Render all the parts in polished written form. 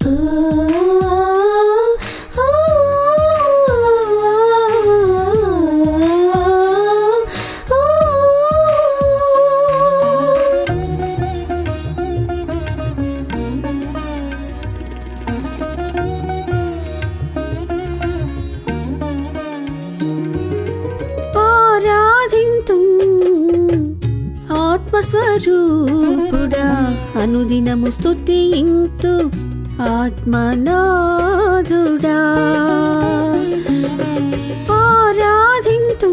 ఆత్మస్వరూపుడా అనుదినము స్తుతింతు ఆత్మనాథుడా ఆరాధింతు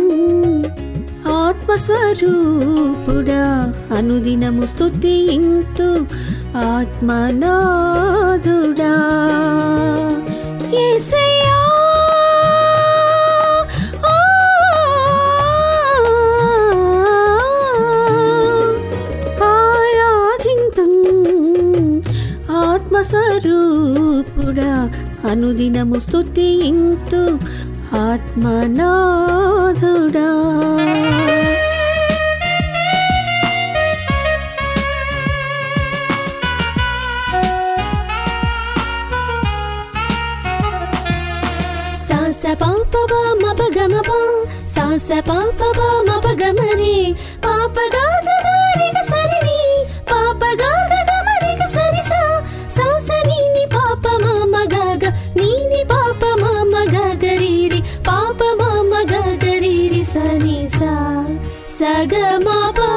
ఆత్మస్వరూపుడా అనుదినము స్తుతింతు ఆత్మనాథుడా యేసయ్యా ఆత్మస్వరూపుడా అనుదినము స్తుతింతు ఆత్మనాథుడా సాస పాపవ మపగమప సాస పాపవ మపగమని పాపగా గదారిగ సరిని పాపగా గదమరిగ సరిసా సాస నీని పాప మామగాగ నీని పాప మామగాగరీరి పాప మామగాగరీరి సనిసా సగమపా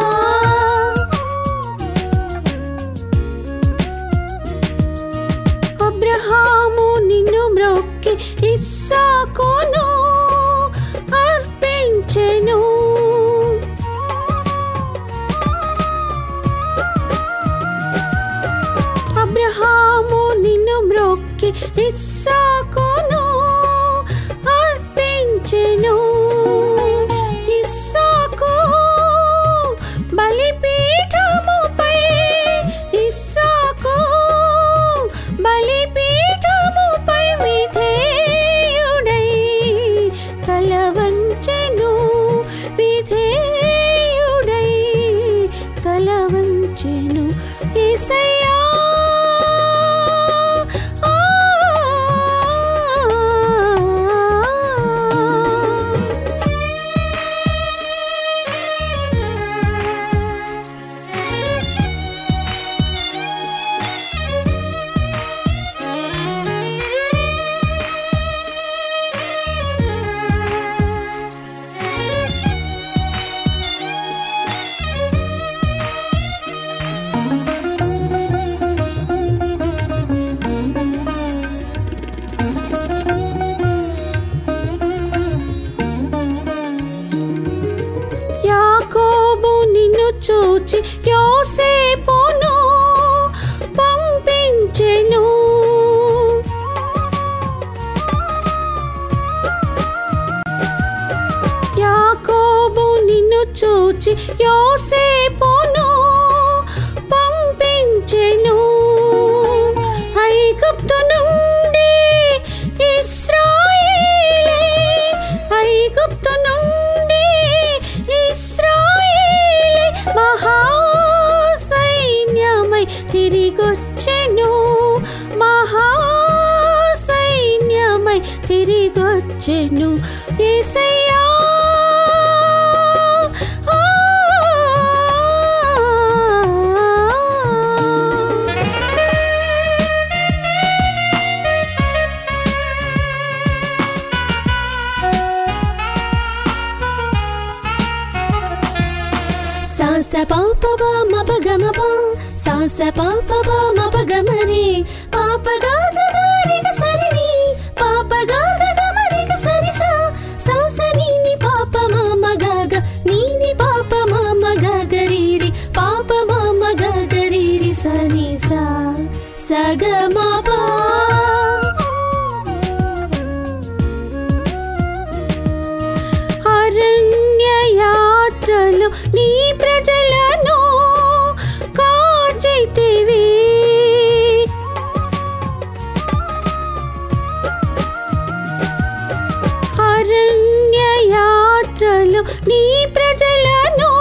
అబ్రహాము నిన్ను మ్రొక్కి ఇస్సాకును అర్పించెను అబ్రహాము నిన్ను మ్రొక్కి ఇస్సాకును అర్పించెను ఇస్సాకు బలిపీఠముపై ఇస్సాకు బలిపీఠముపై విధేయుడై తల వంచెను విధేయుడై తల వంచెను యేసయ్యా చూచి యోసేపును పంపించెను యాకోబు నిన్ను చూచి యోసేపును పంపించెను ఐగుప్తు నుండి ఇశ్రాయేలే ఐగుప్తు నుండి ఇశ్రాయేలే మహాసైన్యమై తిరిగొచ్చెను మహాసైన్యమై తిరిగొచ్చెను యేసయ్యా సాస పాపవ మపగమప సాస పాపవ మపగమని పాపగా గదారిగ సరిని పాపగా గదమరిగ సరిసా సాస నీని పాప మామగాగ నీని పాప మామగాగరీరి పాప మామగాగరీరి సనిసా సగమపా అరణ్యయాత్రలు నీ ప్రజలను కాచితివి అరణ్యయాత్రలు నీ ప్రజలను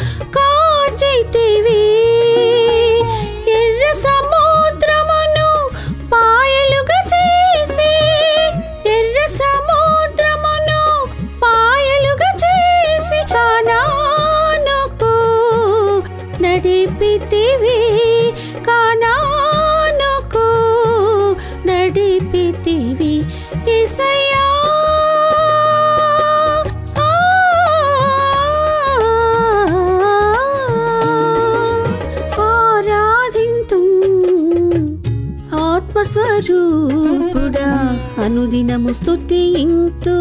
కాచితివి ఎర్ర సముద్రమును ఆత్మస్వరూపుడా అనుదినము స్తుతింతు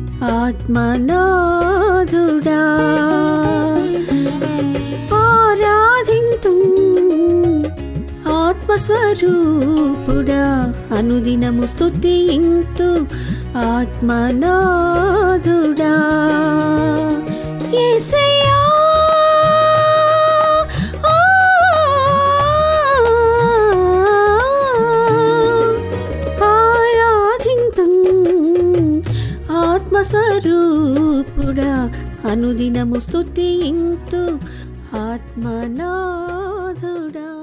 ఆత్మనాథుడా ఆరాధింతు ఆత్మస్వరూపుడా అనుదినము స్తుతింతు ఆత్మనాథుడా యేసయ్యా ఆత్మస్వరూపుడా అనుదినము స్తుతింతు ఆత్మనాథుడా.